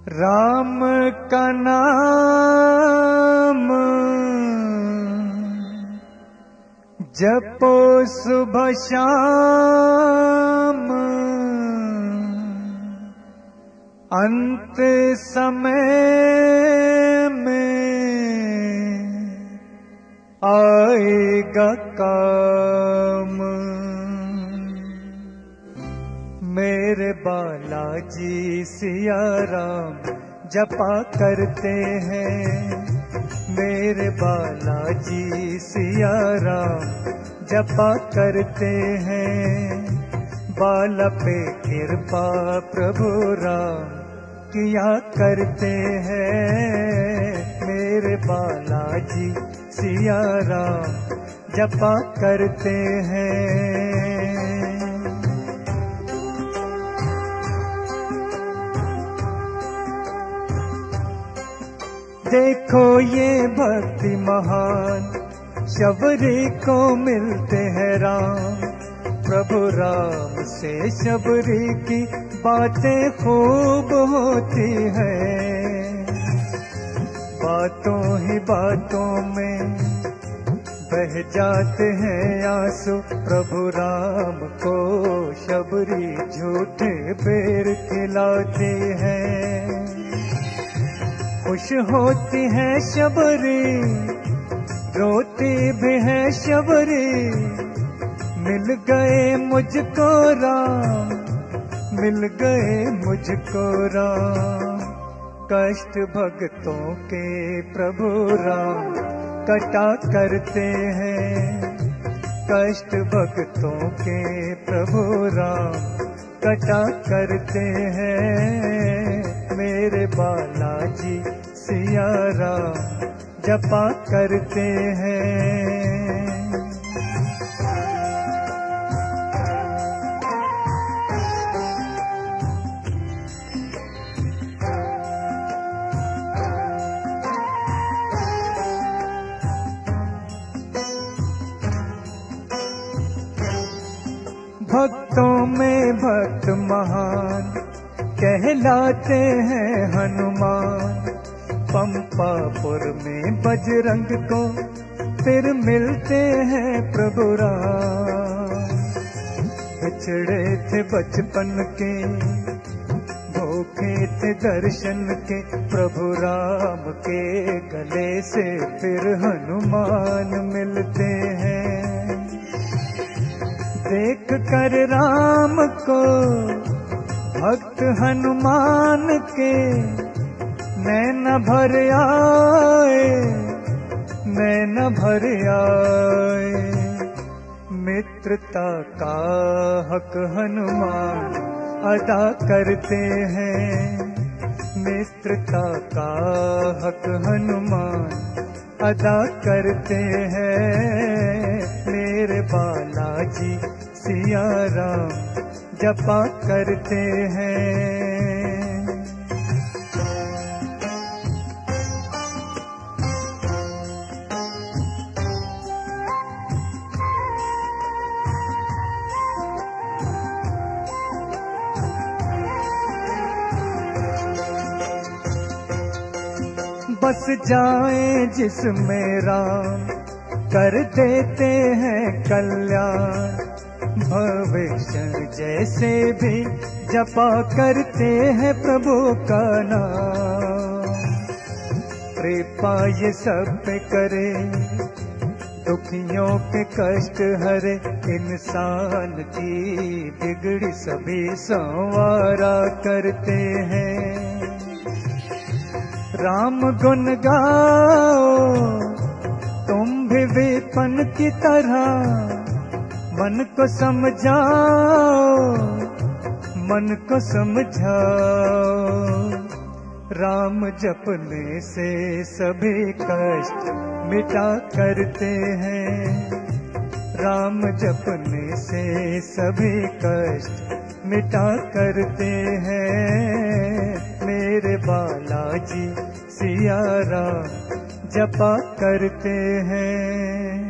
राम का नाम जपो सुबह शाम, अंत समय में आएगा काम। मेरे बालाजी सिया राम जपा करते हैं, मेरे बालाजी सिया राम जपा करते हैं। बाला पे कृपा प्रभु राम किया करते हैं, मेरे बालाजी सिया राम जपा करते हैं। देखो ये भक्ति महान शबरी को मिलते हैं राम, प्रभु राम से शबरी की बातें खूब होती हैं। बातों ही बातों में बह जाते हैं आंसू, प्रभु राम को शबरी झूठे बेर खिलाती है। खुश होती है शबरी, रोती भी है शबरी, मिल गए मुझको राम, मिल गए मुझको राम। कष्ट भक्तों के प्रभु राम कटा करते हैं, कष्ट भक्तों के प्रभु राम कटा करते हैं। मेरे बालाजी सिया राम जपा करते हैं। भक्तों में भक्त महान कहलाते हैं हनुमान, पंपापुर में बजरंग को फिर मिलते हैं प्रभु राम। बिछड़े थे बचपन के, भूखे थे दर्शन के, प्रभु राम के गले से फिर हनुमान मिलते हैं। देख कर राम को भक्त हनुमान के नैन भर आए, नैन भर आए। मित्रता का हक हनुमान अदा करते हैं, मित्रता का हक हनुमान अदा करते हैं। मेरे बालाजी सिया राम जपा करते हैं। बस जाए जिसमें राम कर देते हैं कल्याण। भविष्य जैसे भी जपा करते हैं प्रभु का नाम। कृपा ये सब पे करे, दुखियों के कष्ट हरे, इंसान की बिगड़ी सभी संवारा करते हैं। राम गुण गाओ तुम भी विपन की तरह, मन को समझाओ, मन को समझाओ। राम जपने से सभी कष्ट मिटा करते हैं, राम जपने से सभी कष्ट मिटा करते हैं। मेरे बालाजी सिया राम जपा करते हैं।